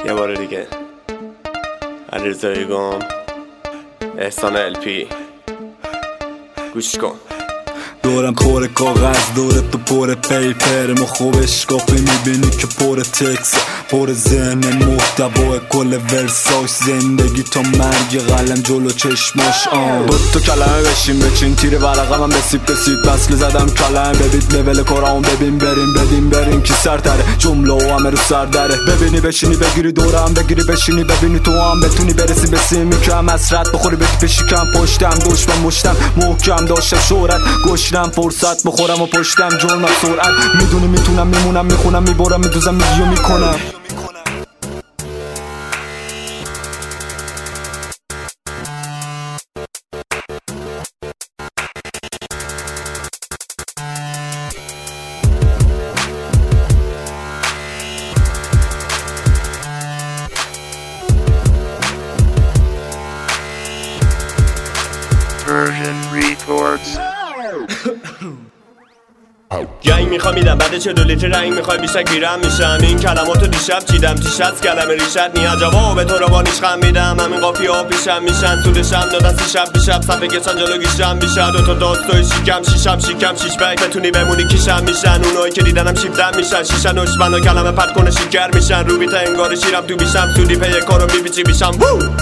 یه بار دیگه علیرضا ایگام، احسان الپی، گوش کن. دورم پر کاغذ، دورت تو پر پیپر. ما خوب اشکافی میبینی که پر تکس، پر ذهن محتوا کل ورساش. زندگی تا مرگ قلم جلو چشماش. بود تو کلمه بشین بچین، تیر ورقم هم بسیب بسل زدم کلمه. ببید لول کارام ببین، بریم کی سرتره. جمله و همه رو سر داره. ببینی بشینی بگیری دورم، بگیری بشینی ببینی تو هم بتونی برسی به سیمی که هم حسرت بخوری بهت بشکم. پشتم دشمن مشتم محکم داشتم شهرت، گشنم فرصت بخورم و پشتم جرمم سرعت. میدونی میتونم میمونم میخونم میبرم میدوزم میگیو میکنم. گنگ میخوام میدم بعد 40 لیتر رنگ میخوای بیشک بیرم میشم. این کلماتو دیشب چیدم تیش از کلمه ریشت نیا جواب به تو رو بانیش خم میدم. همین قافیه ها پیشم میشن سودشم دادن 30 شب بیشب صفحه گشتن جلو گیشم بیشد. دو تا داستوی شیکم شیکم شیش بک بتونی بمونی کیشم میشن. اونایی که دیدنم شیفتم میشن شیشن نشمن و کلمه پد کنه شیگر میشن. رو بیت انگار شیرم تو بیشم سودی پی کارو میبیچی بیشم.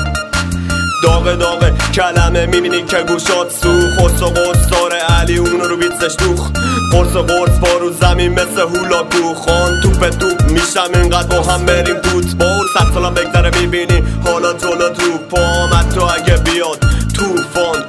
داغه کلمه میبینی که گوشات سوخ. خورس و قرص داره علی اونو رو بیتزش دوخ. قرص و قرص بارو زمین مثل هولا کوخان. توپ میشم اینقدر با هم بریم فوتبال. 100 سالم بگذره میبینی حالا جلو توپام. حتی اگه بیاد توفان